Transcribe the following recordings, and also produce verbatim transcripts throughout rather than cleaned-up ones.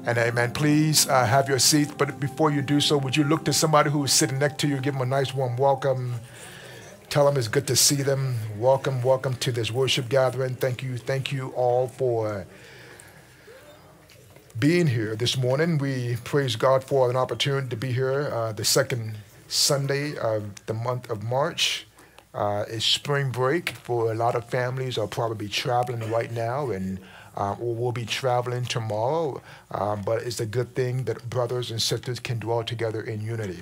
And amen. Please uh, have your seat. But before you do so, would you look to somebody who is sitting next to you, give them a nice warm welcome. Tell them it's good to see them. Welcome, welcome to this worship gathering. Thank you, thank you all for being here this morning. We praise God for an opportunity to be here uh, the second Sunday of the month of March. Uh, it's spring break for a lot of families are probably traveling right now and uh, or will be traveling tomorrow. Um, but it's a good thing that brothers and sisters can dwell together in unity.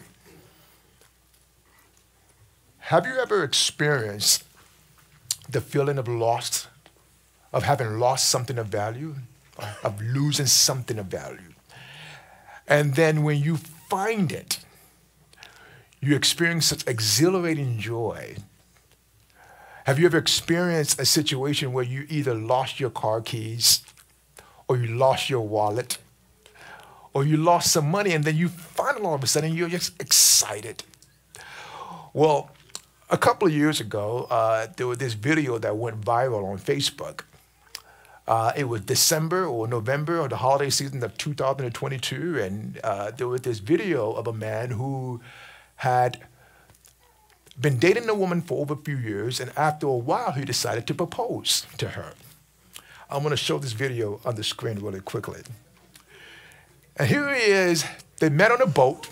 Have you ever experienced the feeling of loss, of having lost something of value, of losing something of value? And then when you find it, you experience such exhilarating joy. Have you ever experienced a situation where you either lost your car keys, or you lost your wallet, or you lost some money, and then you find it all of a sudden, you're just excited? Well, a couple of years ago, uh, there was this video that went viral on Facebook. Uh, it was December or November or the holiday season of two thousand twenty-two, and uh, there was this video of a man who had been dating a woman for over a few years, and after a while, he decided to propose to her. I'm going to show this video on the screen really quickly. And here he is. They met on a boat.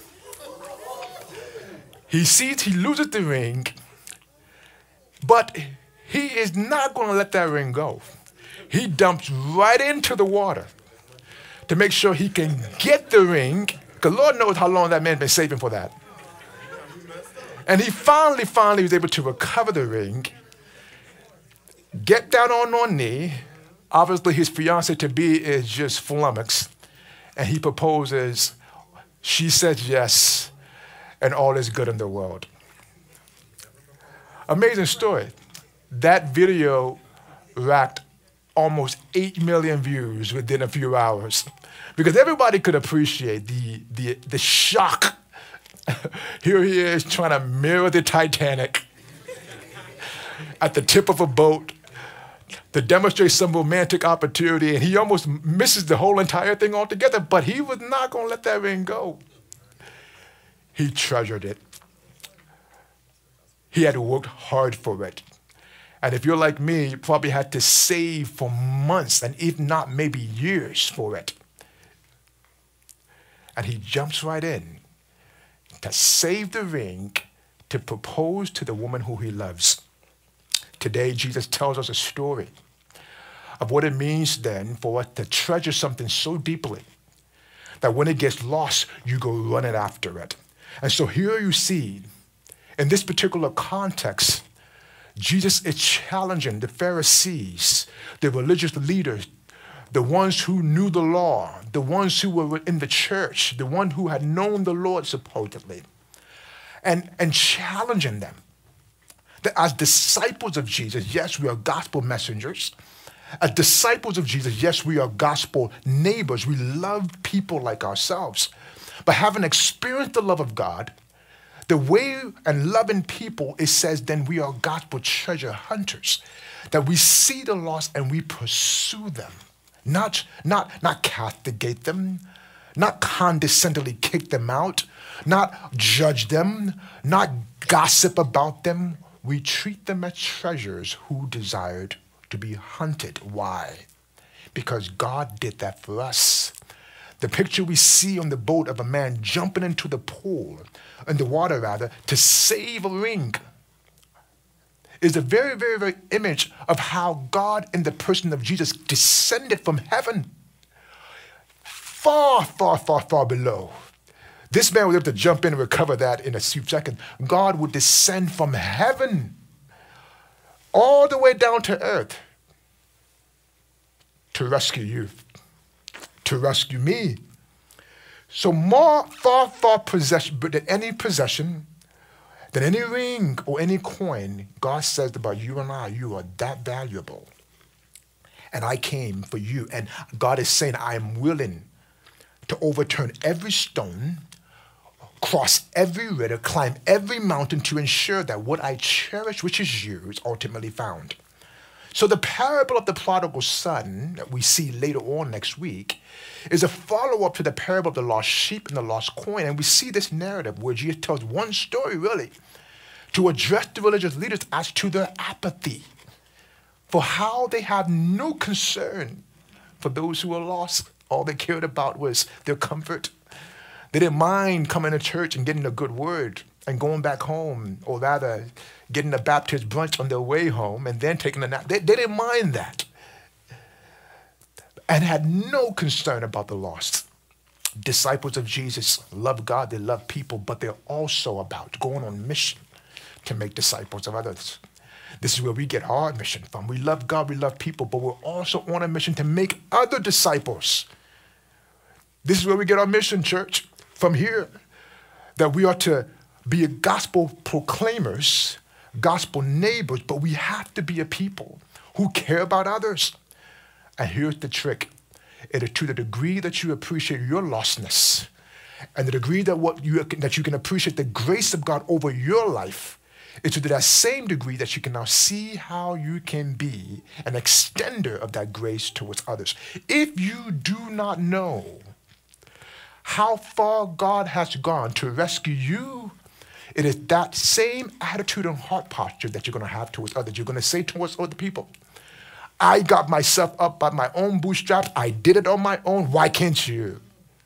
He sees, he loses the ring, but he is not going to let that ring go. He dumps right into the water to make sure he can get the ring, because Lord knows how long that man's been saving for that. And he finally, finally was able to recover the ring, get down on one knee. Obviously, his fiancée-to-be is just flummoxed, and he proposes. She says yes, and all is good in the world. Amazing story. That video racked almost eight million views within a few hours, because everybody could appreciate the, the, the shock. Here he is trying to mirror the Titanic at the tip of a boat to demonstrate some romantic opportunity, and he almost misses the whole entire thing altogether, but he was not going to let that ring go. He treasured it. He had worked hard for it. And if you're like me, you probably had to save for months and if not maybe years for it. And he jumps right in to save the ring, to propose to the woman who he loves. Today, Jesus tells us a story of what it means then for us to treasure something so deeply that when it gets lost, you go running after it. And so here you see, in this particular context, Jesus is challenging the Pharisees, the religious leaders, the ones who knew the law, the ones who were in the church, the one who had known the Lord supposedly, and, and challenging them that as disciples of Jesus, yes, we are gospel messengers. As disciples of Jesus, yes, we are gospel neighbors. We love people like ourselves. But having experienced the love of God, the way and loving people, it says then we are gospel treasure hunters, that we see the lost and we pursue them. Not, not, not castigate them, not condescendingly kick them out, not judge them, not gossip about them. We treat them as treasures who desired to be hunted. Why? Because God did that for us. The picture we see on the boat of a man jumping into the pool, in the water rather, to save a ring, is a very, very, very image of how God in the person of Jesus descended from heaven, far, far, far, far below. This man was able to jump in and recover that in a few seconds. God would descend from heaven all the way down to earth to rescue you, to rescue me. So more, far, far possession, but than any possession, than any ring or any coin, God says about you and I, you are that valuable. And I came for you. And God is saying, I am willing to overturn every stone, cross every river, climb every mountain to ensure that what I cherish, which is you, is ultimately found. So the parable of the prodigal son that we see later on next week is a follow-up to the parable of the lost sheep and the lost coin. And we see this narrative where Jesus tells one story, really, to address the religious leaders as to their apathy, for how they have no concern for those who are lost. All they cared about was their comfort. They didn't mind coming to church and getting a good word and going back home, or rather getting a Baptist brunch on their way home and then taking a nap. They, they didn't mind that, and had no concern about the lost. Disciples of Jesus love God, they love people, but they're also about going on mission to make disciples of others. This is where we get our mission from. We love God, we love people, but we're also on a mission to make other disciples. This is where we get our mission, church, from here, that we are to be gospel proclaimers, gospel neighbors, but we have to be a people who care about others. And here's the trick. It is to the degree that you appreciate your lostness and the degree that what you that you can appreciate the grace of God over your life, it's to that same degree that you can now see how you can be an extender of that grace towards others. If you do not know how far God has gone to rescue you, it is that same attitude and heart posture that you're going to have towards others. You're going to say towards other people, I got myself up by my own bootstraps. I did it on my own. Why can't you?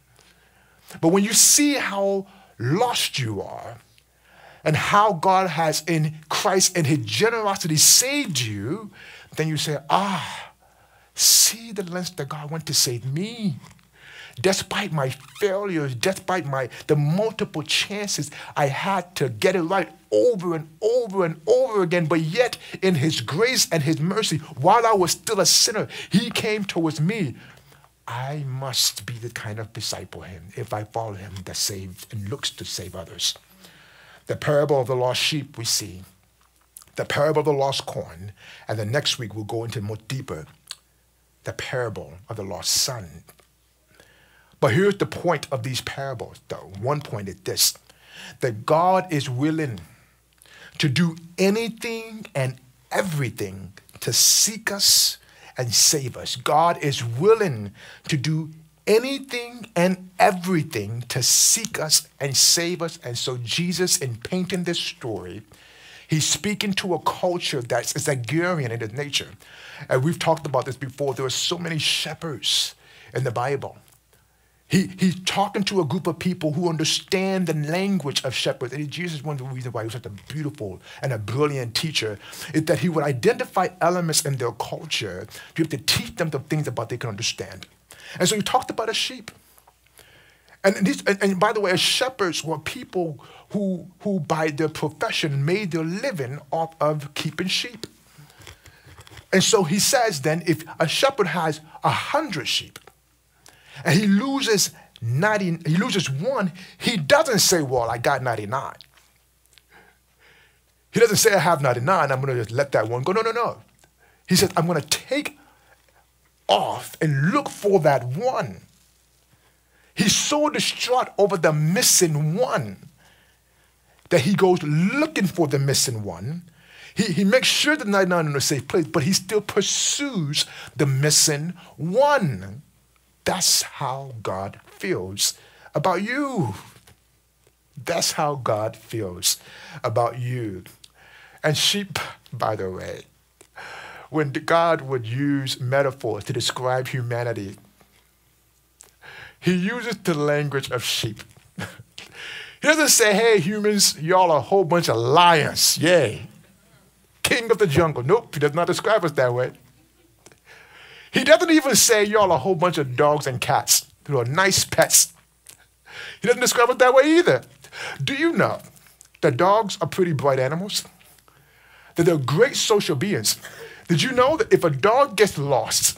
But when you see how lost you are and how God has in Christ and his generosity saved you, then you say, ah, see the lengths that God went to save me. Despite my failures, despite my the multiple chances I had to get it right over and over and over again, but yet in his grace and his mercy, while I was still a sinner, he came towards me. I must be the kind of disciple him, if I follow him, that saves and looks to save others. The parable of the lost sheep we see, the parable of the lost coin, and the next week we'll go into more deeper, the parable of the lost son. But here's the point of these parables, though. One point is this, that God is willing to do anything and everything to seek us and save us. God is willing to do anything and everything to seek us and save us. And so Jesus, in painting this story, he's speaking to a culture that's is agrarian in its nature. And we've talked about this before. There are so many shepherds in the Bible. He, he's talking to a group of people who understand the language of shepherds. And Jesus, one of the reasons why he was such a beautiful and a brilliant teacher, is that he would identify elements in their culture to have to teach them the things about they can understand. And so he talked about a sheep. And, these, and, and by the way, shepherds were people who, who by their profession made their living off of keeping sheep. And so he says then, if a shepherd has a hundred sheep, and he loses ninety, he loses one, he doesn't say, well, I got ninety-nine. He doesn't say, I have ninety-nine, I'm going to just let that one go. No, no, no. He says, I'm going to take off and look for that one. He's so distraught over the missing one that he goes looking for the missing one. He, he makes sure the ninety-nine is in a safe place, but he still pursues the missing one. That's how God feels about you. That's how God feels about you. And sheep, by the way, when God would use metaphors to describe humanity, he uses the language of sheep. He doesn't say, hey, humans, y'all are a whole bunch of lions. Yay. King of the jungle. Nope, he does not describe us that way. He doesn't even say y'all are a whole bunch of dogs and cats who are nice pets. He doesn't describe it that way either. Do you know that dogs are pretty bright animals? That they're great social beings? Did you know that if a dog gets lost,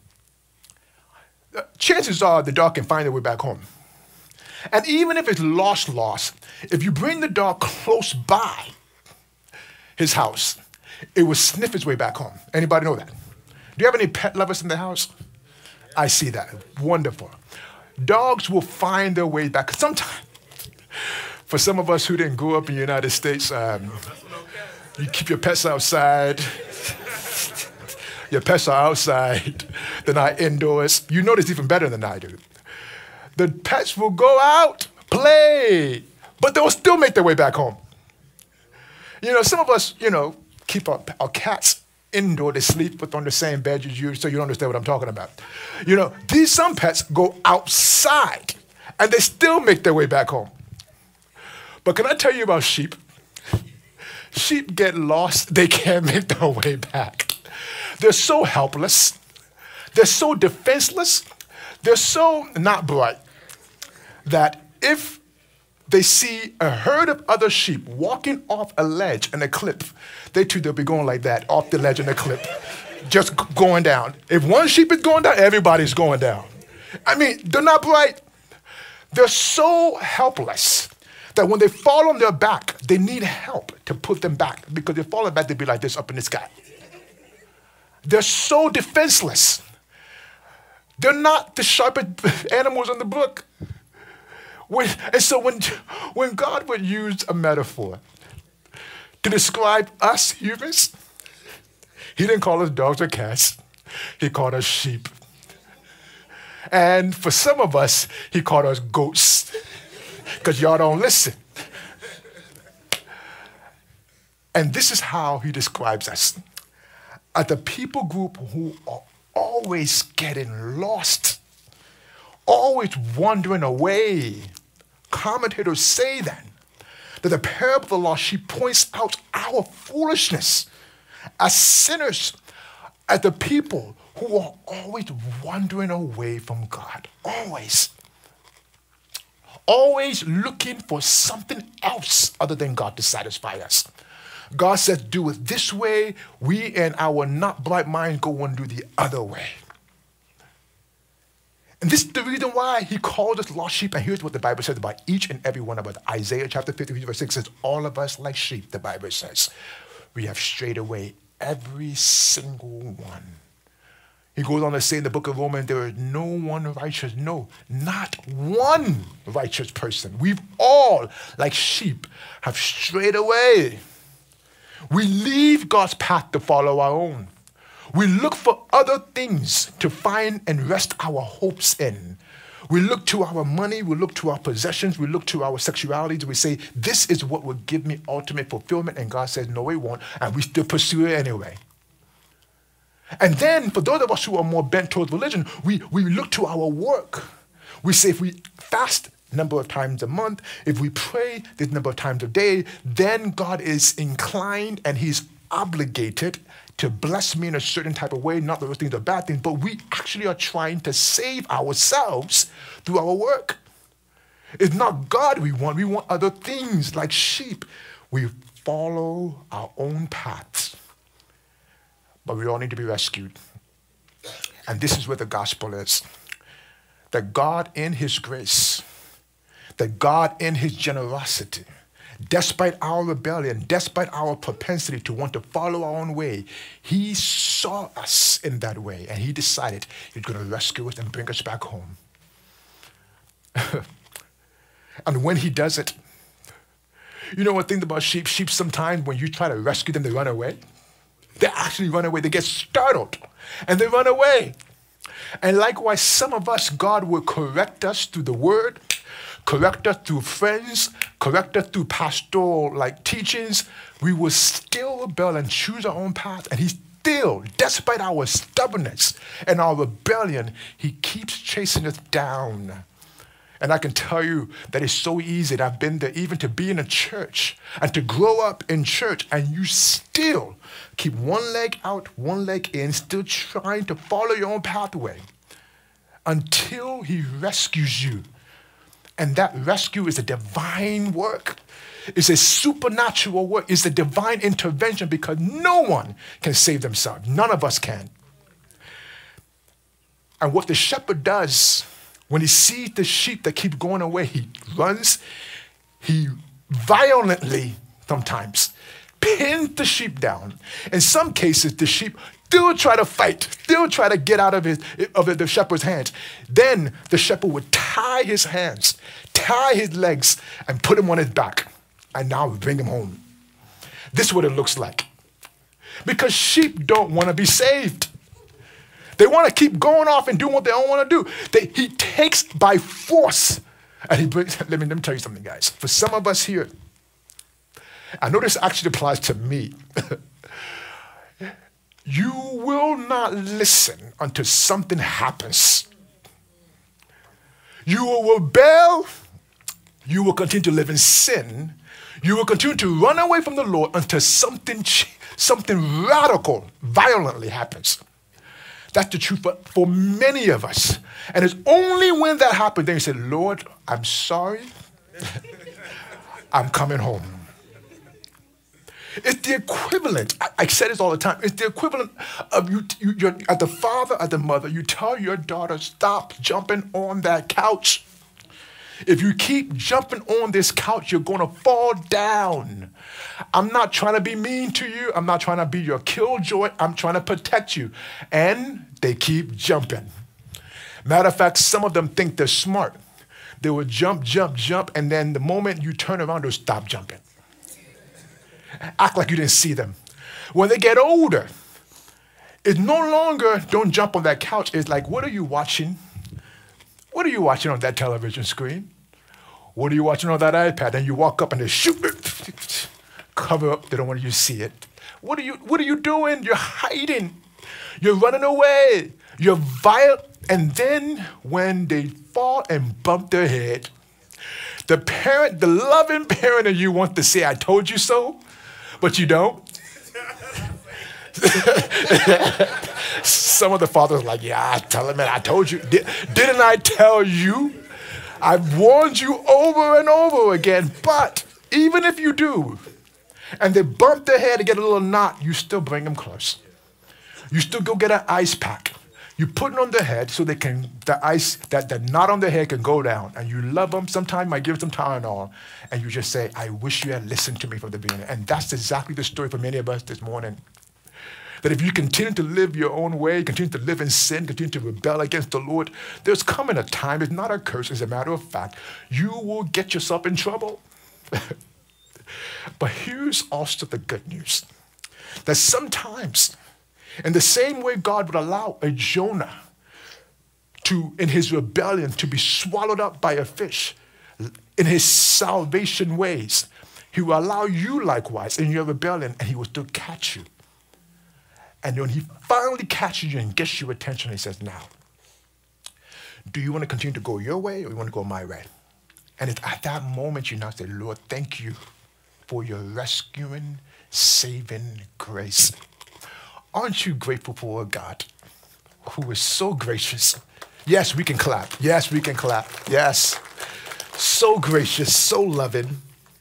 chances are the dog can find their way back home? And even if it's lost, lost, if you bring the dog close by his house, it will sniff its way back home. Anybody know that? Do you have any pet lovers in the house? I see that. Wonderful. Dogs will find their way back. Sometimes, for some of us who didn't grow up in the United States, um, you keep your pets outside. Your pets are outside. They're not indoors. You know this even better than I do. The pets will go out, play, but they'll still make their way back home. You know, some of us, you know, keep our, our cats indoor. They sleep with on the same bed as you, so you don't understand what I'm talking about. You know, these some pets go outside, and they still make their way back home. But can I tell you about sheep? Sheep get lost. They can't make their way back. They're so helpless. They're so defenseless. They're so not bright that if they see a herd of other sheep walking off a ledge and a cliff, they too, they'll be going like that, off the ledge and the cliff, just going down. If one sheep is going down, everybody's going down. I mean, they're not bright. They're so helpless that when they fall on their back, they need help to put them back, because if they fall back, they'd be like this up in the sky. They're so defenseless. They're not the sharpest animals in the book. When, and so when, when God would use a metaphor to describe us humans, he didn't call us dogs or cats. He called us sheep. And for some of us, he called us goats, because y'all don't listen. And this is how he describes us. As the people group who are always getting lost, always wandering away. Commentators say then that the parable of the lost sheep points out our foolishness as sinners, as the people who are always wandering away from God. Always. Always looking for something else other than God to satisfy us. God says, do it this way. We in our not bright mind go and do the other way. And this is the reason why he calls us lost sheep. And here's what the Bible says about each and every one of us. Isaiah chapter fifty-three, verse six says, all of us like sheep, the Bible says, we have strayed away, every single one. He goes on to say in the book of Romans, there is no one righteous. No, not one righteous person. We've all, like sheep, have strayed away. We leave God's path to follow our own. We look for other things to find and rest our hopes in. We look to our money, we look to our possessions, we look to our sexuality. We say, this is what will give me ultimate fulfillment. And God says, no, it won't. And we still pursue it anyway. And then for those of us who are more bent towards religion, we, we look to our work. We say if we fast number of times a month, if we pray this number of times a day, then God is inclined and he's obligated to bless me in a certain type of way. Not that those things are bad things, but we actually are trying to save ourselves through our work. It's not God we want. We want other things like sheep. We follow our own paths. But we all need to be rescued. And this is where the gospel is. That God in his grace, that God in his generosity, despite our rebellion, despite our propensity to want to follow our own way, he saw us in that way and he decided he's going to rescue us and bring us back home. And when he does it, you know one thing about sheep? Sheep sometimes when you try to rescue them, they run away. They actually run away. They get startled and they run away. And likewise, some of us, God will correct us through the word, correct us through friends, correct us through pastoral like teachings. We will still rebel and choose our own path. And he still, despite our stubbornness and our rebellion, he keeps chasing us down. And I can tell you that it's so easy, and I've been there, even to be in a church and to grow up in church, and you still keep one leg out, one leg in, still trying to follow your own pathway until he rescues you. And that rescue is a divine work. It's a supernatural work. It's a divine intervention because no one can save themselves. None of us can. And what the shepherd does when he sees the sheep that keep going away, he runs, he violently, sometimes, pins the sheep down. In some cases, the sheep still try to fight, still try to get out of, his, of the shepherd's hands. Then the shepherd would tie his hands, tie his legs, and put him on his back, and now bring him home. This is what it looks like. Because sheep don't want to be saved. They want to keep going off and doing what they don't want to do. They, he takes by force, and he brings, let me, let me tell you something, guys. For some of us here, I know this actually applies to me. You will not listen until something happens. You will rebel. You will continue to live in sin. You will continue to run away from the Lord until something, something radical, violently happens. That's the truth for, for many of us. And it's only when that happens, then you say, Lord, I'm sorry. I'm coming home. It's the equivalent. I, I say this all the time. It's the equivalent of you, you you're, as the father, as the mother, you tell your daughter, stop jumping on that couch. If you keep jumping on this couch, you're going to fall down. I'm not trying to be mean to you. I'm not trying to be your killjoy. I'm trying to protect you. And they keep jumping. Matter of fact, some of them think they're smart. They will jump, jump, jump, and then the moment you turn around, they'll stop jumping. Act like you didn't see them. When they get older, it's no longer don't jump on that couch. It's like, what are you watching? What are you watching on that television screen? What are you watching on that iPad? And you walk up and they shoot it. Cover up, they don't want you to see it. What are you, what are you doing? You're hiding. You're running away. You're violent. And then when they fall and bump their head, the parent, the loving parent of you wants to say, I told you so, but you don't. Some of the fathers are like, yeah, I tell him, man, I told you. Did, didn't I tell you? I've warned you over and over again. But even if you do, and they bump their head and get a little knot, you still bring them close. You still go get an ice pack. You put it on their head so they can, the ice, that the knot on their head can go down. And you love them. Sometimes you might give them Tylenol. And you just say, I wish you had listened to me from the beginning. And that's exactly the story for many of us this morning. That if you continue to live your own way, continue to live in sin, continue to rebel against the Lord, there's coming a time, it's not a curse, as a matter of fact, you will get yourself in trouble. But here's also the good news. That sometimes, in the same way God would allow a Jonah to, in his rebellion, to be swallowed up by a fish, in his salvation ways, he will allow you likewise in your rebellion, and he will still catch you. And when he finally catches you and gets your attention, he says, now, do you want to continue to go your way or you want to go my way? And it's at that moment you now say, Lord, thank you for your rescuing, saving grace. Aren't you grateful for a God who is so gracious? Yes, we can clap. Yes, we can clap. Yes. So gracious, so loving,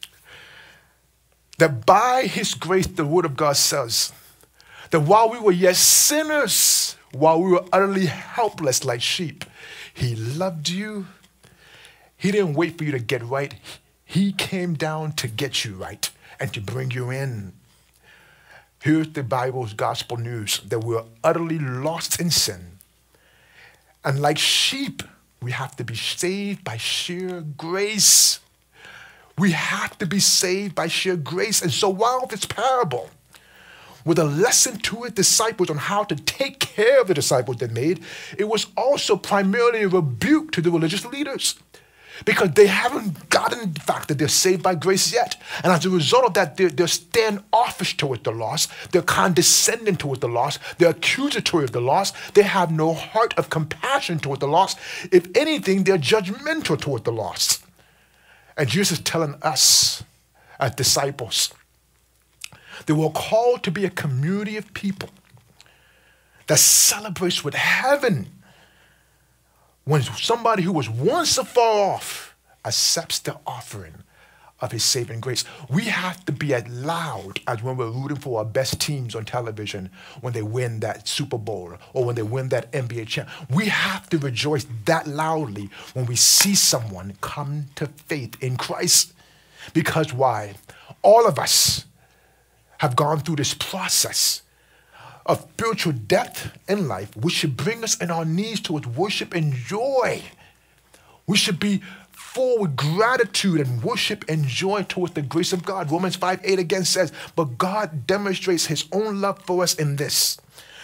that by his grace, the word of God says, that while we were yet sinners, while we were utterly helpless like sheep, he loved you. He didn't wait for you to get right. He came down to get you right and to bring you in. Here's the Bible's gospel news, that we're utterly lost in sin. And like sheep, we have to be saved by sheer grace. We have to be saved by sheer grace. And so while this parable, with a lesson to its disciples on how to take care of the disciples they made, it was also primarily a rebuke to the religious leaders, because they haven't gotten the fact that they're saved by grace yet. And as a result of that, they're, they're standoffish towards the lost. They're condescending towards the lost. They're accusatory of the lost. They have no heart of compassion towards the lost. If anything, they're judgmental towards the lost. And Jesus is telling us as disciples, they were called to be a community of people that celebrates with heaven when somebody who was once afar off accepts the offering of his saving grace. We have to be as loud as when we're rooting for our best teams on television when they win that Super Bowl or when they win that N B A champ. We have to rejoice that loudly when we see someone come to faith in Christ. Because why? All of us have gone through this process of spiritual death in life, which should bring us in our knees towards worship and joy. We should be full with gratitude and worship and joy towards the grace of God. Romans five eight again says, but God demonstrates his own love for us in this,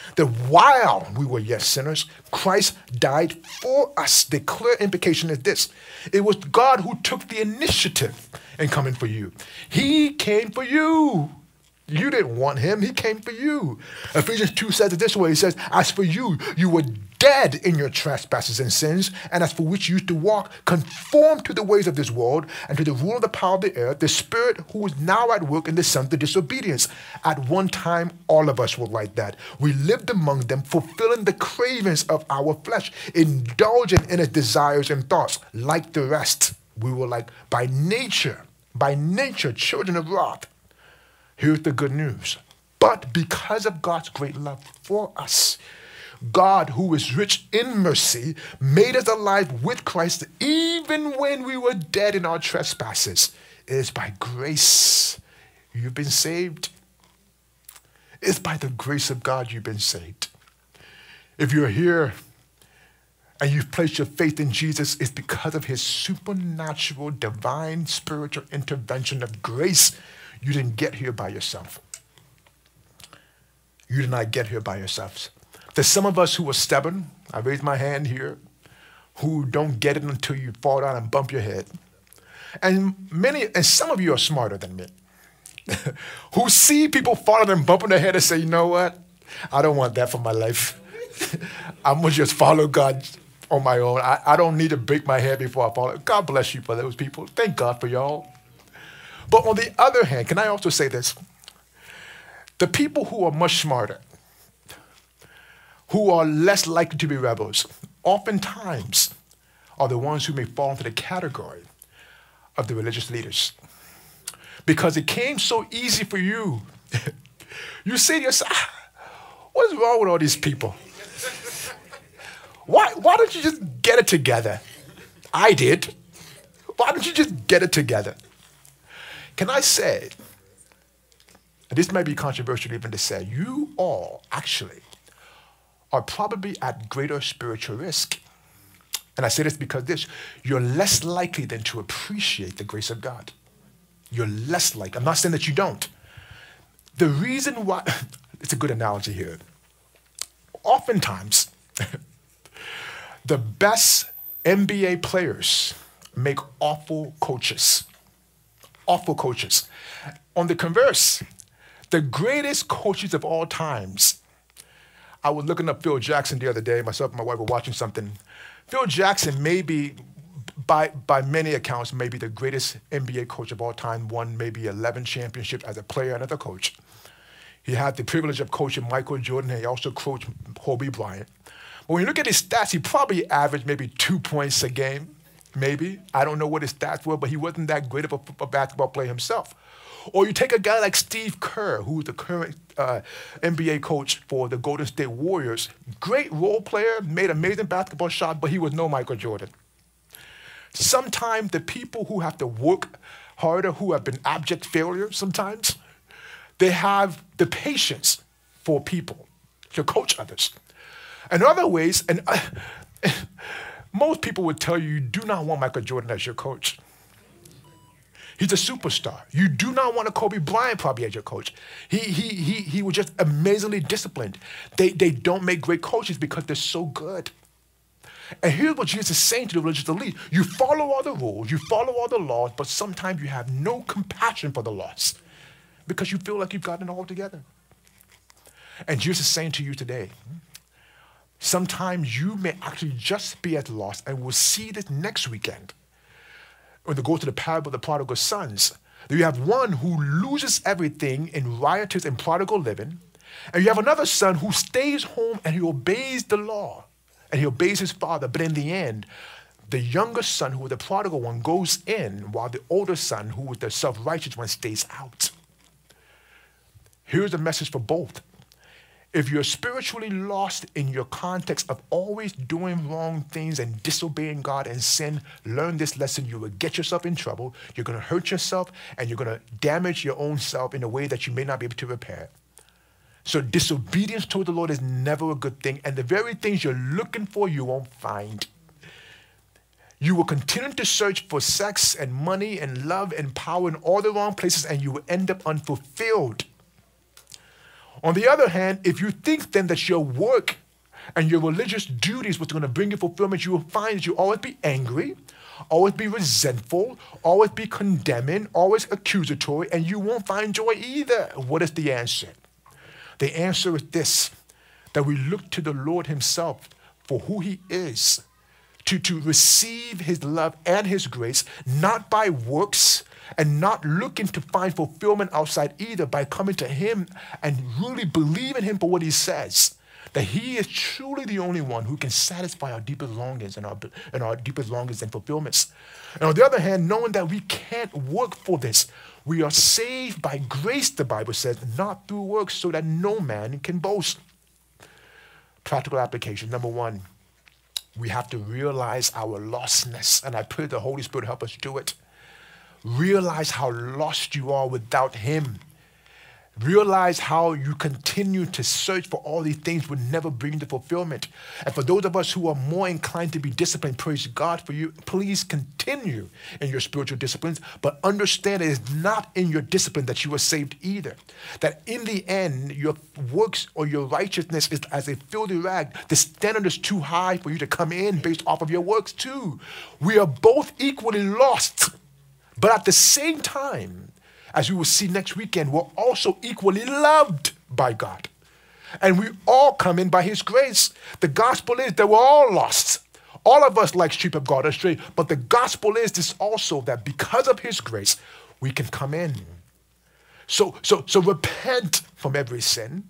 That while we were yet sinners, Christ died for us. The clear implication is this. It was God who took the initiative in coming for you. He came for you. You didn't want him. He came for you. Ephesians two says it this way. He says, as for you, you were dead in your trespasses and sins, and as for which you used to walk, conform to the ways of this world and to the rule of the power of the air, the spirit who is now at work in the sons of disobedience. At one time, all of us were like that. We lived among them, fulfilling the cravings of our flesh, indulging in its desires and thoughts. Like the rest, we were like by nature, by nature, children of wrath. Here's the good news. But because of God's great love for us, God, who is rich in mercy, made us alive with Christ even when we were dead in our trespasses. It is by grace you've been saved. It's by the grace of God you've been saved. If you're here and you've placed your faith in Jesus, it's because of his supernatural, divine, spiritual intervention of grace. You didn't get here by yourself. You did not get here by yourselves. There's some of us who are stubborn, I raise my hand here, who don't get it until you fall down and bump your head. And many, and some of you are smarter than me, who see people falling and bumping their head and say, you know what? I don't want that for my life. I'm going to just follow God on my own. I, I don't need to break my head before I follow. God bless you for those people. Thank God for y'all. But on the other hand, can I also say this? The people who are much smarter, who are less likely to be rebels, oftentimes are the ones who may fall into the category of the religious leaders. Because it came so easy for you. You say to yourself, what's wrong with all these people? Why, why don't you just get it together? I did. Why don't you just get it together? Can I say, and this might be controversial even to say, you all actually are probably at greater spiritual risk. And I say this because this, you're less likely than to appreciate the grace of God. You're less likely. I'm not saying that you don't. The reason why, it's a good analogy here. Oftentimes, the best N B A players make awful coaches. Awful coaches. On the converse, the greatest coaches of all times, I was looking up Phil Jackson the other day. Myself and my wife were watching something. Phil Jackson may be, by, by many accounts, maybe the greatest N B A coach of all time, won maybe eleven championships as a player and as a coach. He had the privilege of coaching Michael Jordan, and he also coached Kobe Bryant. But when you look at his stats, he probably averaged maybe two points a game. Maybe. I don't know what his stats were, but he wasn't that great of a, a basketball player himself. Or you take a guy like Steve Kerr, who's the current uh, N B A coach for the Golden State Warriors. Great role player, made amazing basketball shots, but he was no Michael Jordan. Sometimes the people who have to work harder, who have been abject failures sometimes, they have the patience for people to coach others. In other ways, and uh, most people would tell you, you do not want Michael Jordan as your coach. He's a superstar. You do not want a Kobe Bryant probably as your coach. He, he, he, he was just amazingly disciplined. They, they don't make great coaches because they're so good. And here's what Jesus is saying to the religious elite. You follow all the rules, you follow all the laws, but sometimes you have no compassion for the lost because you feel like you've gotten it all together. And Jesus is saying to you today, sometimes you may actually just be at loss, and we'll see this next weekend when they go to the parable of the prodigal sons. You have one who loses everything in riotous and prodigal living, and you have another son who stays home and he obeys the law, and he obeys his father. But in the end, the younger son, who was the prodigal one, goes in, while the older son, who was the self-righteous one, stays out. Here's the message for both. If you're spiritually lost in your context of always doing wrong things and disobeying God and sin, learn this lesson. You will get yourself in trouble. You're going to hurt yourself, and you're going to damage your own self in a way that you may not be able to repair. So disobedience toward the Lord is never a good thing, and the very things you're looking for, you won't find. You will continue to search for sex and money and love and power in all the wrong places, and you will end up unfulfilled. On the other hand, if you think then that your work and your religious duties what's going to bring you fulfillment, you will find that you always be angry, always be resentful, always be condemning, always accusatory, and you won't find joy either. What is the answer? The answer is this, that we look to the Lord himself for who he is, to, to receive his love and his grace, not by works and not looking to find fulfillment outside either, by coming to him and really believe in him for what he says, that he is truly the only one who can satisfy our deepest longings and our, and our deepest longings and fulfillments. And on the other hand, knowing that we can't work for this, we are saved by grace, the Bible says, not through works, so that no man can boast. Practical application. Number one, we have to realize our lostness, and I pray the Holy Spirit help us do it. Realize how lost you are without him. Realize how you continue to search for all these things would never bring you to fulfillment. And for those of us who are more inclined to be disciplined, praise God for you. Please continue in your spiritual disciplines, but understand it is not in your discipline that you are saved either. That in the end, your works or your righteousness is as a filthy rag. The standard is too high for you to come in based off of your works too. We are both equally lost, but at the same time, as we will see next weekend, we're also equally loved by God. And we all come in by his grace. The gospel is that we're all lost. All of us like sheep have gone astray. But the gospel is this also, that because of his grace, we can come in. So, so, so repent from every sin.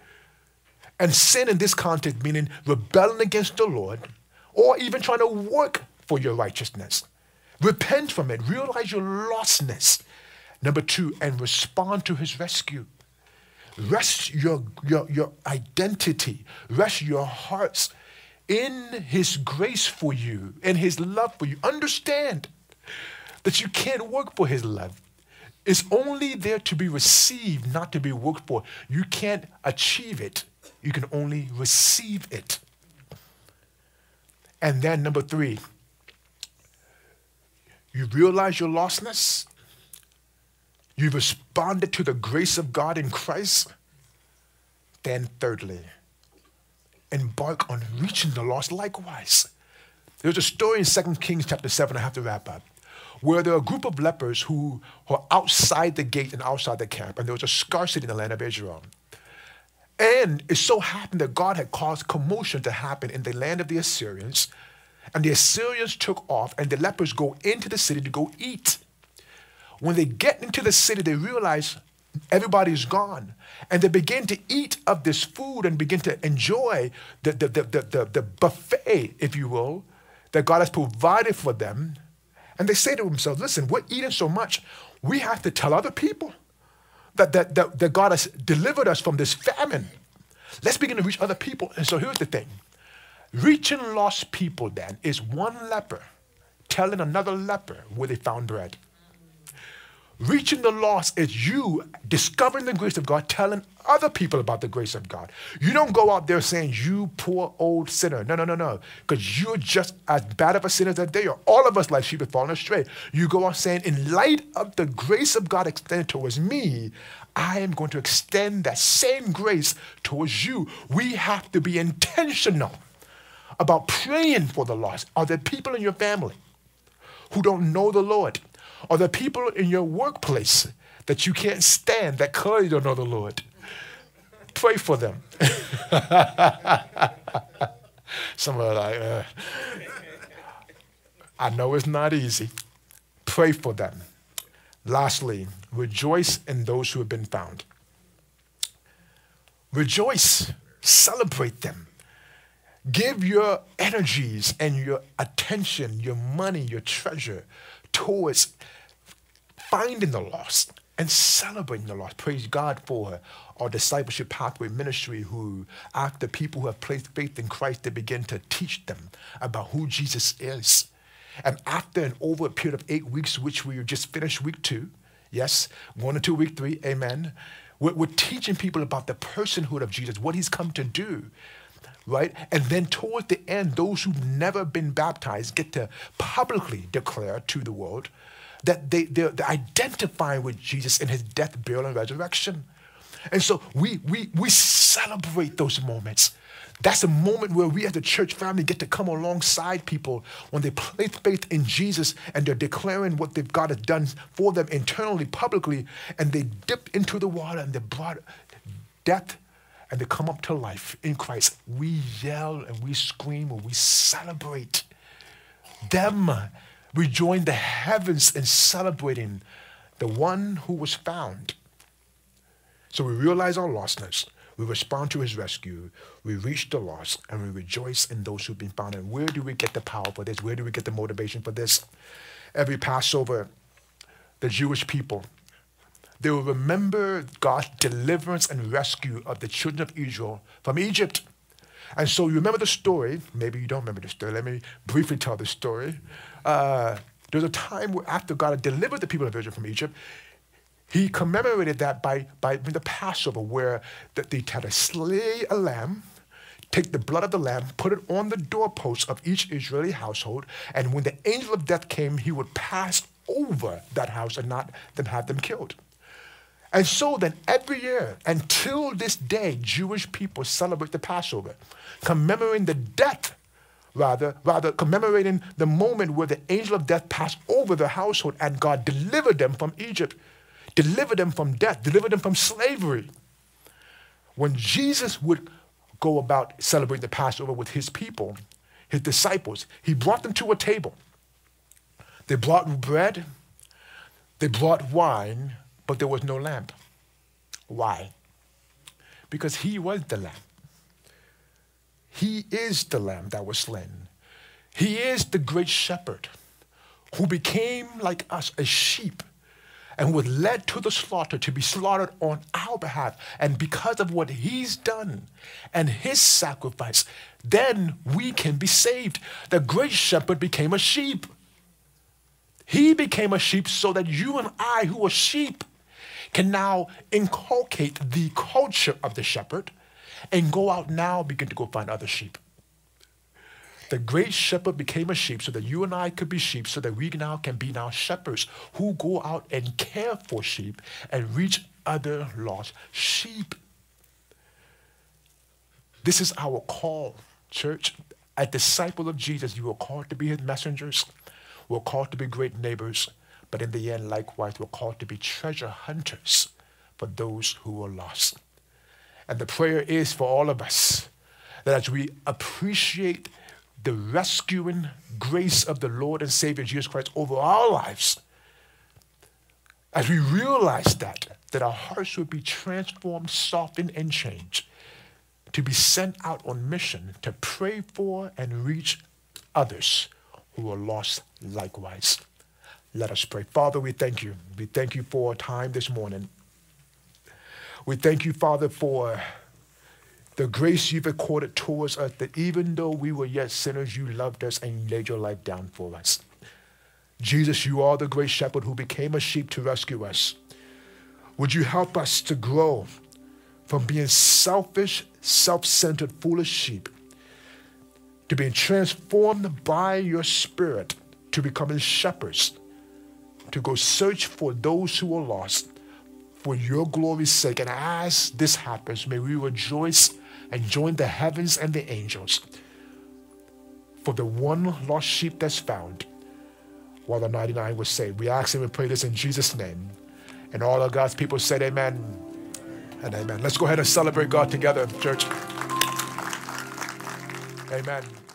And sin in this context, meaning rebelling against the Lord, or even trying to work for your righteousness. Repent from it. Realize your lostness. Number two, and respond to his rescue. Rest your, your, your identity, rest your hearts in his grace for you, in his love for you. Understand that you can't work for his love. It's only there to be received, not to be worked for. You can't achieve it. You can only receive it. And then number three, you realize your lostness. You've responded to the grace of God in Christ. Then thirdly, embark on reaching the lost likewise. There's a story in Second Kings chapter seven, I have to wrap up, where there are a group of lepers who are outside the gate and outside the camp, and there was a scarcity in the land of Israel. And it so happened that God had caused commotion to happen in the land of the Assyrians, and the Assyrians took off, and the lepers go into the city to go eat. When they get into the city, they realize everybody's gone. And they begin to eat of this food and begin to enjoy the, the, the, the, the, the buffet, if you will, that God has provided for them. And they say to themselves, listen, we're eating so much, we have to tell other people that, that, that, that God has delivered us from this famine. Let's begin to reach other people. And so here's the thing. Reaching lost people then is one leper telling another leper where they found bread. Reaching the lost is you discovering the grace of God, telling other people about the grace of God. You don't go out there saying, you poor old sinner. No, no, no, no. Because you're just as bad of a sinner as they are. All of us like sheep have fallen astray. You go out saying, in light of the grace of God extended towards me, I am going to extend that same grace towards you. We have to be intentional about praying for the lost. Are there people in your family who don't know the Lord? Are there people in your workplace that you can't stand that clearly don't know the Lord? Pray for them. Some are like, uh, I know it's not easy. Pray for them. Lastly, rejoice in those who have been found. Rejoice. Celebrate them. Give your energies and your attention, your money, your treasure towards finding the lost and celebrating the lost. Praise God for our discipleship pathway ministry, who, after people who have placed faith in Christ, they begin to teach them about who Jesus is. And after an over a period of eight weeks, which we just finished week two, yes, one or two, week three, amen, we're, we're teaching people about the personhood of Jesus, what he's come to do. Right? And then towards the end, those who've never been baptized get to publicly declare to the world that they, they're, they're identifying with Jesus in his death, burial, and resurrection. And so we, we, we celebrate those moments. That's a moment where we as a church family get to come alongside people when they place faith in Jesus and they're declaring what they've God has done for them internally, publicly, and they dip into the water and they brought death and they come up to life in Christ. We yell and we scream and we celebrate them. We join the heavens in celebrating the one who was found. So we realize our lostness. We respond to his rescue. We reach the lost, and we rejoice in those who've been found. And where do we get the power for this? Where do we get the motivation for this? Every Passover, the Jewish people, they will remember God's deliverance and rescue of the children of Israel from Egypt. And so you remember the story. Maybe you don't remember the story. Let me briefly tell the story. Uh, there was a time where after God had delivered the people of Israel from Egypt, he commemorated that by, by the Passover, where that they had to slay a lamb, take the blood of the lamb, put it on the doorposts of each Israeli household, and when the angel of death came, he would pass over that house and not them have them killed. And so then every year, until this day, Jewish people celebrate the Passover, commemorating the death, rather, rather commemorating the moment where the angel of death passed over the household and God delivered them from Egypt. Deliver them from death, deliver them from slavery. When Jesus would go about celebrating the Passover with his people, his disciples, he brought them to a table. They brought bread, they brought wine, but there was no lamb. Why? Because he was the lamb. He is the lamb that was slain. He is the great shepherd who became like us a sheep and was led to the slaughter to be slaughtered on our behalf. And because of what he's done and his sacrifice, then we can be saved. The great shepherd became a sheep. He became a sheep so that you and I, who are sheep, can now inculcate the culture of the shepherd and go out now and begin to go find other sheep. The great shepherd became a sheep so that you and I could be sheep, so that we now can be now shepherds who go out and care for sheep and reach other lost sheep. This is our call, church. A disciple of Jesus, you are called to be his messengers. We're called to be great neighbors, but in the end, likewise, we're called to be treasure hunters for those who are lost. And the prayer is for all of us that as we appreciate the rescuing grace of the Lord and Savior Jesus Christ over our lives, as we realize that, that our hearts would be transformed, softened, and changed, to be sent out on mission to pray for and reach others who are lost likewise. Let us pray. Father, we thank you. We thank you for our time this morning. We thank you, Father, for the grace you've accorded towards us, that even though we were yet sinners, you loved us and laid your life down for us. Jesus, you are the great shepherd who became a sheep to rescue us. Would you help us to grow from being selfish, self-centered, foolish sheep to being transformed by your Spirit to becoming shepherds, to go search for those who are lost for your glory's sake. And as this happens, may we rejoice and join the heavens and the angels for the one lost sheep that's found, while the ninety-nine was saved. We ask and we pray this in Jesus' name. And all of God's people said amen and amen. Let's go ahead and celebrate God together, church. Amen.